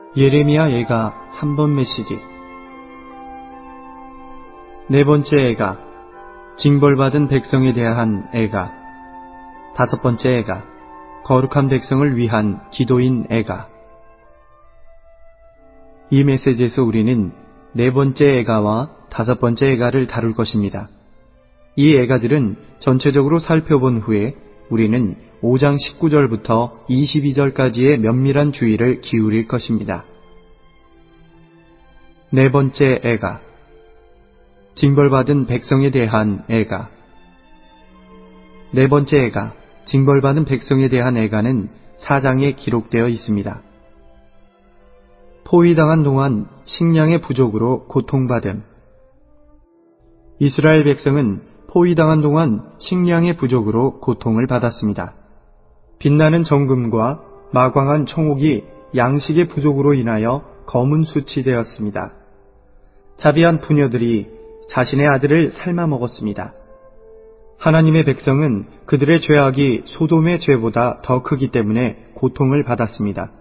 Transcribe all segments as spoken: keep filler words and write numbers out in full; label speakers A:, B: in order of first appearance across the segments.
A: 예레미야 애가 삼 번 메시지. 네 번째 애가, 징벌받은 백성에 대한 애가. 다섯 번째 애가, 거룩한 백성을 위한 기도인 애가. 이 메시지에서 우리는 네 번째 애가와 다섯 번째 애가를 다룰 것입니다. 이 애가들은 전체적으로 살펴본 후에 우리는 오 장 십구 절부터 이십이 절까지의 면밀한 주의를 기울일 것입니다. 네 번째 애가, 징벌받은 백성에 대한 애가. 네 번째 애가, 징벌받은 백성에 대한 애가는 사 장에 기록되어 있습니다. 포위당한 동안 식량의 부족으로 고통받음. 이스라엘 백성은 포위당한 동안 식량의 부족으로 고통을 받았습니다. 빛나는 정금과 마광한 청옥이 양식의 부족으로 인하여 검은 숯이 되었습니다. 자비한 부녀들이 자신의 아들을 삶아 먹었습니다. 하나님의 백성은 그들의 죄악이 소돔의 죄보다 더 크기 때문에 고통을 받았습니다.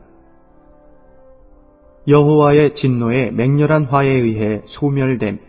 A: 여호와의 진노의 맹렬한 화에 의해 소멸됨.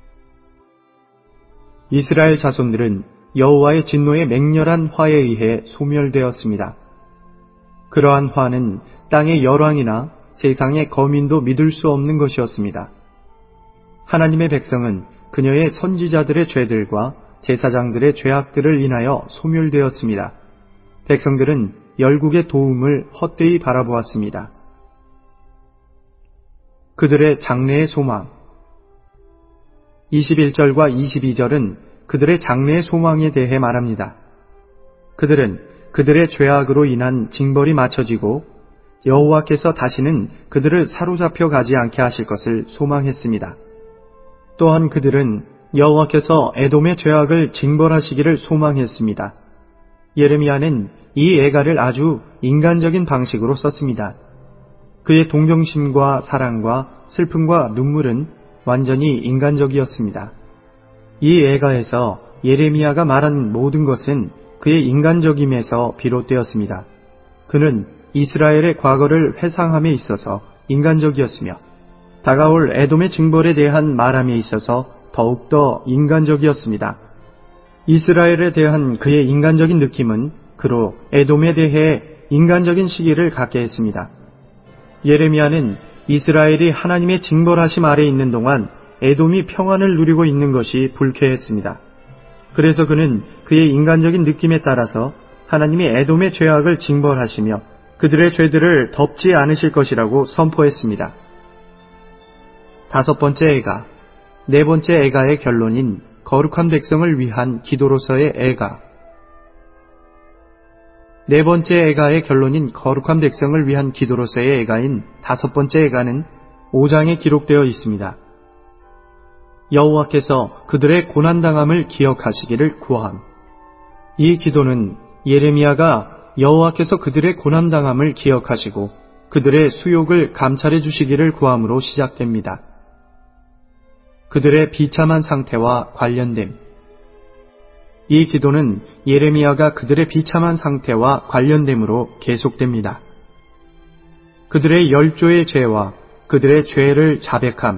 A: 이스라엘 자손들은 여호와의 진노의 맹렬한 화에 의해 소멸되었습니다. 그러한 화는 땅의 열왕이나 세상의 거민도 믿을 수 없는 것이었습니다. 하나님의 백성은 그녀의 선지자들의 죄들과 제사장들의 죄악들을 인하여 소멸되었습니다. 백성들은 열국의 도움을 헛되이 바라보았습니다. 그들의 장래의 소망. 이십일 절과 이십이 절은 그들의 장래의 소망에 대해 말합니다. 그들은 그들의 죄악으로 인한 징벌이 맞춰지고 여호와께서 다시는 그들을 사로잡혀 가지 않게 하실 것을 소망했습니다. 또한 그들은 여호와께서 에돔의 죄악을 징벌하시기를 소망했습니다. 예레미야는 이 애가를 아주 인간적인 방식으로 썼습니다. 그의 동정심과 사랑과 슬픔과 눈물은 완전히 인간적이었습니다. 이 애가에서 예레미야가 말한 모든 것은 그의 인간적임에서 비롯되었습니다. 그는 이스라엘의 과거를 회상함에 있어서 인간적이었으며 다가올 에돔의 징벌에 대한 말함에 있어서 더욱더 인간적이었습니다. 이스라엘에 대한 그의 인간적인 느낌은 그로 에돔에 대해 인간적인 시기를 갖게 했습니다. 예레미야는 이스라엘이 하나님의 징벌하심 아래 있는 동안 에돔이 평안을 누리고 있는 것이 불쾌했습니다. 그래서 그는 그의 인간적인 느낌에 따라서 하나님이 에돔의 죄악을 징벌하시며 그들의 죄들을 덮지 않으실 것이라고 선포했습니다. 다섯 번째 애가, 네 번째 애가의 결론인 거룩한 백성을 위한 기도로서의 애가. 네 번째 애가의 결론인 거룩한 백성을 위한 기도로서의 애가인 다섯 번째 애가는 오 장에 기록되어 있습니다. 여호와께서 그들의 고난당함을 기억하시기를 구함. 이 기도는 예레미야가 여호와께서 그들의 고난당함을 기억하시고 그들의 수욕을 감찰해 주시기를 구함으로 시작됩니다. 그들의 비참한 상태와 관련됨. 이 기도는 예레미야가 그들의 비참한 상태와 관련됨으로 계속됩니다. 그들의 열조의 죄와 그들의 죄를 자백함.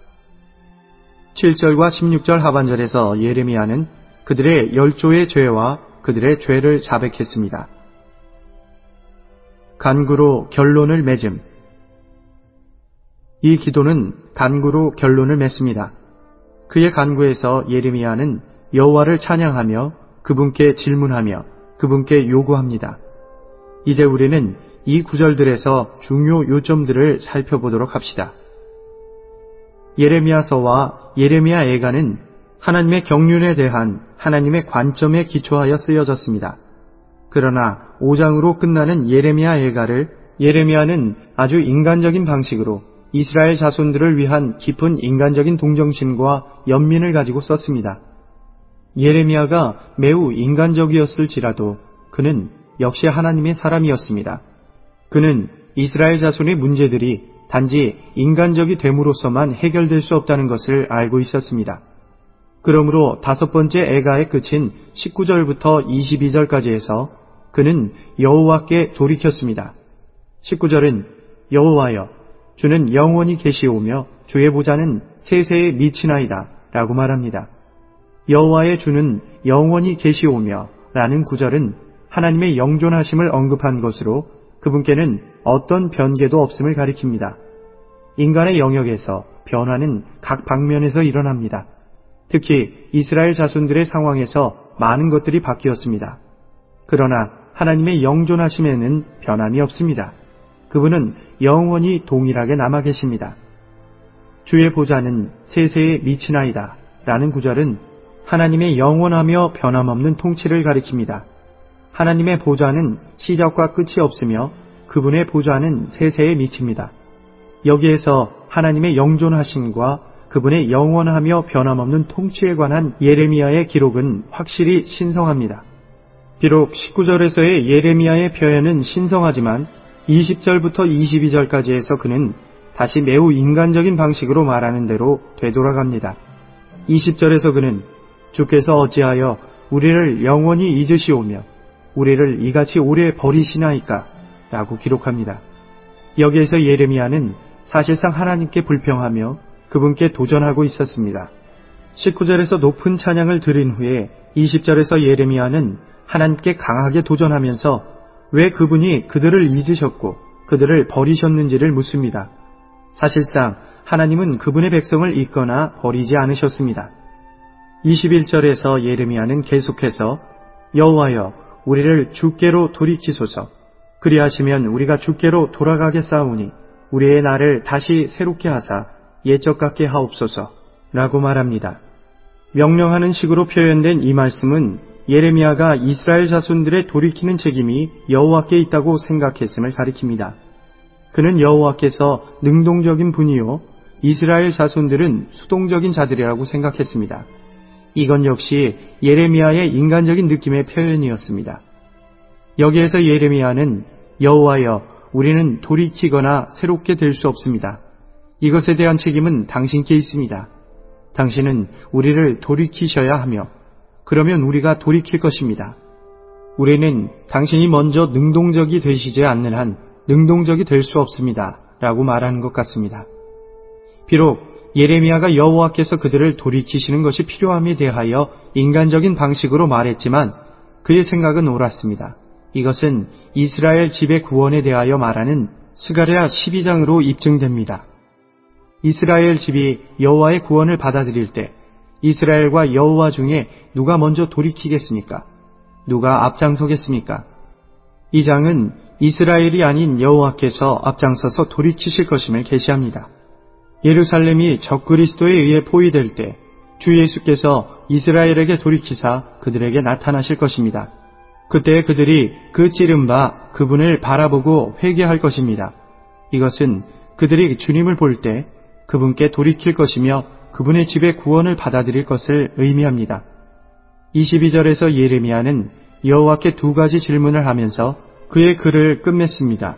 A: 칠 절과 십육 절 하반절에서 예레미야는 그들의 열조의 죄와 그들의 죄를 자백했습니다. 간구로 결론을 맺음. 이 기도는 간구로 결론을 맺습니다. 그의 간구에서 예레미야는 여호와를 찬양하며 그분께 질문하며 그분께 요구합니다. 이제 우리는 이 구절들에서 중요 요점들을 살펴보도록 합시다. 예레미야서와 예레미야 애가는 하나님의 경륜에 대한 하나님의 관점에 기초하여 쓰여졌습니다. 그러나 오 장으로 끝나는 예레미야 애가를 예레미야는 아주 인간적인 방식으로 이스라엘 자손들을 위한 깊은 인간적인 동정심과 연민을 가지고 썼습니다. 예레미야가 매우 인간적이었을지라도 그는 역시 하나님의 사람이었습니다. 그는 이스라엘 자손의 문제들이 단지 인간적이 됨으로써만 해결될 수 없다는 것을 알고 있었습니다. 그러므로 다섯 번째 애가의 끝인 십구 절부터 이십이 절까지 해서 그는 여호와께 돌이켰습니다. 십구 절은 여호와여, 주는 영원히 계시오며 주의 보좌는 세세에 미치나이다 라고 말합니다. 여호와의 주는 영원히 계시오며 라는 구절은 하나님의 영존하심을 언급한 것으로 그분께는 어떤 변개도 없음을 가리킵니다. 인간의 영역에서 변화는 각 방면에서 일어납니다. 특히 이스라엘 자손들의 상황에서 많은 것들이 바뀌었습니다. 그러나 하나님의 영존하심에는 변함이 없습니다. 그분은 영원히 동일하게 남아 계십니다. 주의 보좌는 세세에 미치나이다 라는 구절은 하나님의 영원하며 변함없는 통치를 가리킵니다. 하나님의 보좌는 시작과 끝이 없으며 그분의 보좌는 세세에 미칩니다. 여기에서 하나님의 영존하심과 그분의 영원하며 변함없는 통치에 관한 예레미야의 기록은 확실히 신성합니다. 비록 십구 절에서의 예레미야의 표현은 신성하지만 이십 절부터 이십이 절까지에서 그는 다시 매우 인간적인 방식으로 말하는 대로 되돌아갑니다. 이십 절에서 그는 주께서 어찌하여 우리를 영원히 잊으시오며 우리를 이같이 오래 버리시나이까 라고 기록합니다. 여기에서 예레미야는 사실상 하나님께 불평하며 그분께 도전하고 있었습니다. 십구 절에서 높은 찬양을 드린 후에 이십 절에서 예레미야는 하나님께 강하게 도전하면서 왜 그분이 그들을 잊으셨고 그들을 버리셨는지를 묻습니다. 사실상 하나님은 그분의 백성을 잊거나 버리지 않으셨습니다. 이십일 절에서 예레미야는 계속해서 여호와여 우리를 주께로 돌이키소서 그리하시면 우리가 주께로 돌아가겠사오니 우리의 날을 다시 새롭게 하사 옛적 같게 하옵소서 라고 말합니다. 명령하는 식으로 표현된 이 말씀은 예레미야가 이스라엘 자손들의 돌이키는 책임이 여호와께 있다고 생각했음을 가리킵니다. 그는 여호와께서 능동적인 분이요 이스라엘 자손들은 수동적인 자들이라고 생각했습니다. 이건 역시 예레미야의 인간적인 느낌의 표현이었습니다. 여기에서 예레미야는 여호와여 우리는 돌이키거나 새롭게 될 수 없습니다. 이것에 대한 책임은 당신께 있습니다. 당신은 우리를 돌이키셔야 하며 그러면 우리가 돌이킬 것입니다. 우리는 당신이 먼저 능동적이 되시지 않는 한 능동적이 될 수 없습니다. 라고 말하는 것 같습니다. 비록 예레미야가 여호와께서 그들을 돌이키시는 것이 필요함에 대하여 인간적인 방식으로 말했지만 그의 생각은 옳았습니다. 이것은 이스라엘 집의 구원에 대하여 말하는 스가랴 십이 장으로 입증됩니다. 이스라엘 집이 여호와의 구원을 받아들일 때 이스라엘과 여호와 중에 누가 먼저 돌이키겠습니까? 누가 앞장서겠습니까? 이 장은 이스라엘이 아닌 여호와께서 앞장서서 돌이키실 것임을 계시합니다. 예루살렘이 적그리스도에 의해 포위될 때 주 예수께서 이스라엘에게 돌이키사 그들에게 나타나실 것입니다. 그때 그들이 그 찌른 바 그분을 바라보고 회개할 것입니다. 이것은 그들이 주님을 볼 때 그분께 돌이킬 것이며 그분의 집의 구원을 받아들일 것을 의미합니다. 이십이 절에서 예레미야는 여호와께 두 가지 질문을 하면서 그의 글을 끝맺습니다.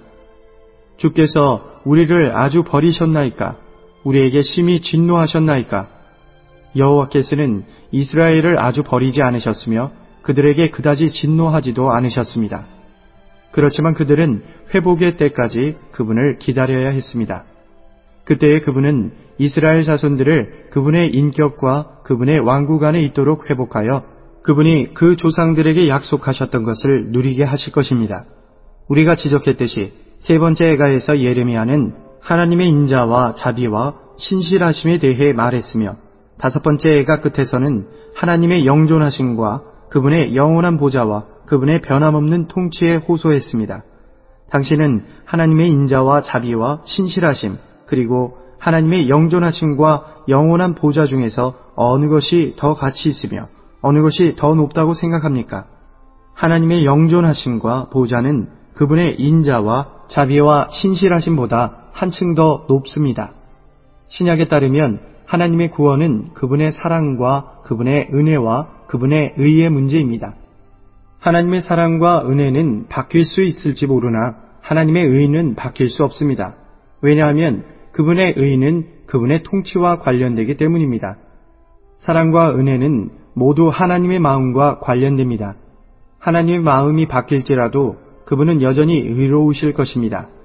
A: 주께서 우리를 아주 버리셨나이까? 우리에게 심히 진노하셨나이까? 여호와께서는 이스라엘을 아주 버리지 않으셨으며 그들에게 그다지 진노하지도 않으셨습니다. 그렇지만 그들은 회복의 때까지 그분을 기다려야 했습니다. 그때에 그분은 이스라엘 자손들을 그분의 인격과 그분의 왕국 안에 있도록 회복하여 그분이 그 조상들에게 약속하셨던 것을 누리게 하실 것입니다. 우리가 지적했듯이 세 번째 애가에서 예레미야는 하나님의 인자와 자비와 신실하심에 대해 말했으며 다섯 번째 애가 끝에서는 하나님의 영존하심과 그분의 영원한 보좌와 그분의 변함없는 통치에 호소했습니다. 당신은 하나님의 인자와 자비와 신실하심 그리고 하나님의 영존하심과 영원한 보좌 중에서 어느 것이 더 가치 있으며 어느 것이 더 높다고 생각합니까? 하나님의 영존하심과 보좌는 그분의 인자와 자비와 신실하심보다 한층 더 높습니다. 신약에 따르면 하나님의 구원은 그분의 사랑과 그분의 은혜와 그분의 의의 문제입니다. 하나님의 사랑과 은혜는 바뀔 수 있을지 모르나 하나님의 의는 바뀔 수 없습니다. 왜냐하면 그분의 의는 그분의 통치와 관련되기 때문입니다. 사랑과 은혜는 모두 하나님의 마음과 관련됩니다. 하나님의 마음이 바뀔지라도 그분은 여전히 의로우실 것입니다.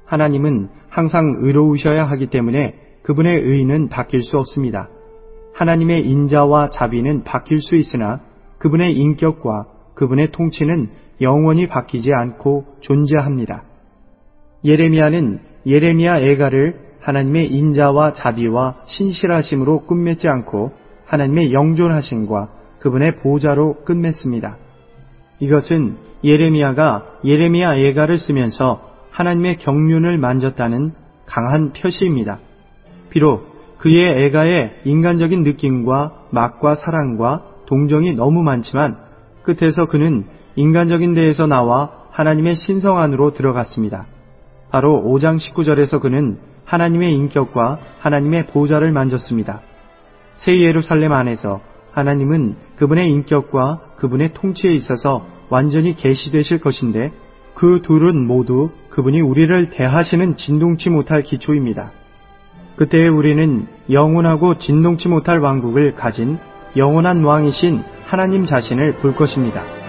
A: 하나님은 항상 의로우셔야 하기 때문에 그분의 의는 바뀔 수 없습니다. 하나님의 인자와 자비는 바뀔 수 있으나 그분의 인격과 그분의 통치는 영원히 바뀌지 않고 존재합니다. 예레미야는 예레미야 애가를 하나님의 인자와 자비와 신실하심으로 끝맺지 않고 하나님의 영존하심과 그분의 보좌로 끝맺습니다. 이것은 예레미야가 예레미야 애가를 쓰면서 하나님의 경륜을 만졌다는 강한 표시입니다. 비록 그의 애가의 인간적인 느낌과 맛과 사랑과 동정이 너무 많지만 끝에서 그는 인간적인 데에서 나와 하나님의 신성 안으로 들어갔습니다. 바로 오 장 십구 절에서 그는 하나님의 인격과 하나님의 보좌를 만졌습니다. 새 예루살렘 안에서 하나님은 그분의 인격과 그분의 통치에 있어서 완전히 계시되실 것인데 그 둘은 모두 그분이 우리를 대하시는 진동치 못할 기초입니다. 그때에 우리는 영원하고 진동치 못할 왕국을 가진 영원한 왕이신 하나님 자신을 볼 것입니다.